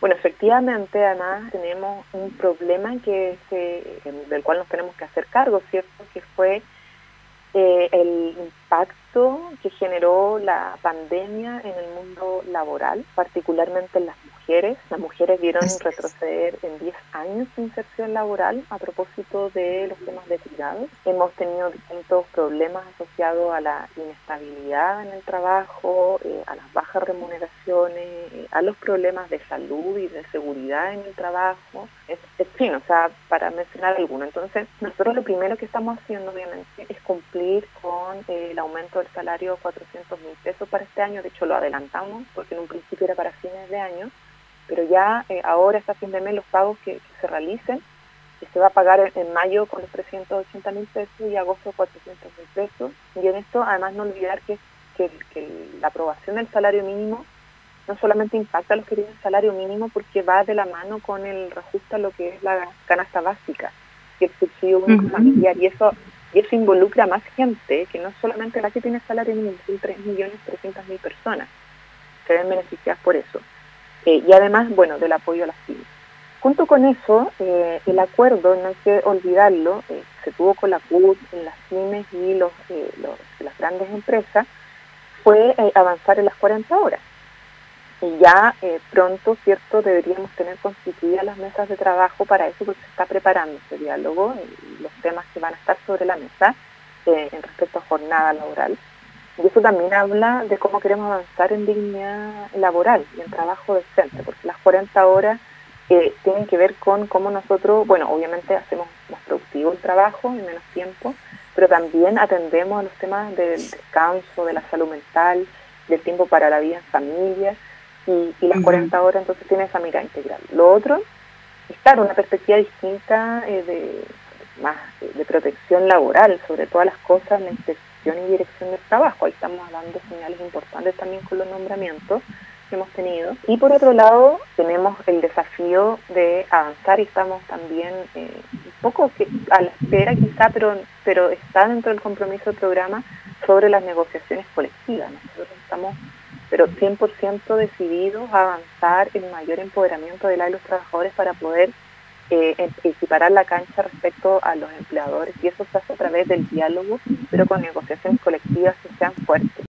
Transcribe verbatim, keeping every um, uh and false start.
Bueno, efectivamente, además tenemos un problema que, que del cual nos tenemos que hacer cargo, ¿cierto? Que fue eh, el impacto que generó la pandemia en el mundo laboral, particularmente en las mujeres. Las mujeres vieron retroceder en diez años su inserción laboral a propósito de los temas de cuidado. Hemos tenido distintos problemas asociados a la inestabilidad en el trabajo, eh, a las bajas remuneraciones, eh, a los problemas de salud y de seguridad en el trabajo, en fin, o sea, para mencionar alguno. Entonces, nosotros lo primero que estamos haciendo, obviamente, es cumplir con eh, el aumento del salario de cuatrocientos mil pesos para este año. De hecho, lo adelantamos porque en un principio era para fines de año, pero ya eh, ahora hasta fin de mes los pagos que, que se realicen, que se va a pagar en, en mayo con los trescientos ochenta mil pesos y agosto cuatrocientos mil pesos. Y en esto, además, no olvidar que, que, que la aprobación del salario mínimo no solamente impacta a los que tienen salario mínimo porque va de la mano con el reajuste a lo que es la canasta básica y el subsidio único uh-huh. familiar, y eso y eso involucra a más gente que no solamente la que tiene salario mínimo, son tres millones trescientas mil personas que ven beneficiadas por eso. Eh, y además, bueno, del apoyo a las pymes. Junto con eso, eh, el acuerdo, no hay que olvidarlo, eh, se tuvo con la C U T, en las pymes y los, eh, los, las grandes empresas, fue eh, avanzar en las cuarenta horas. Y ya eh, pronto, ¿cierto?, deberíamos tener constituidas las mesas de trabajo para eso, porque se está preparando ese diálogo y los temas que van a estar sobre la mesa eh, en respecto a jornada laboral. Y eso también habla de cómo queremos avanzar en dignidad laboral y en trabajo decente, porque las cuarenta horas eh, tienen que ver con cómo nosotros, bueno, obviamente hacemos más productivo el trabajo en menos tiempo, pero también atendemos a los temas del descanso, de la salud mental, del tiempo para la vida en familia. Y, y las uh-huh. cuarenta horas entonces tiene esa mirada integral. Lo otro es, claro, una perspectiva distinta eh, de más de, de protección laboral, sobre todas las cosas, la inspección y dirección del trabajo. Ahí estamos hablando de señales importantes también con los nombramientos que hemos tenido. Y por otro lado, tenemos el desafío de avanzar y estamos también eh, un poco que, a la espera quizá, pero, pero está dentro del compromiso del programa sobre las negociaciones colectivas. Nosotros estamos pero cien por ciento decididos a avanzar en mayor empoderamiento de la de los trabajadores para poder eh, equiparar la cancha respecto a los empleadores, y eso se hace a través del diálogo, pero con negociaciones colectivas que sean fuertes.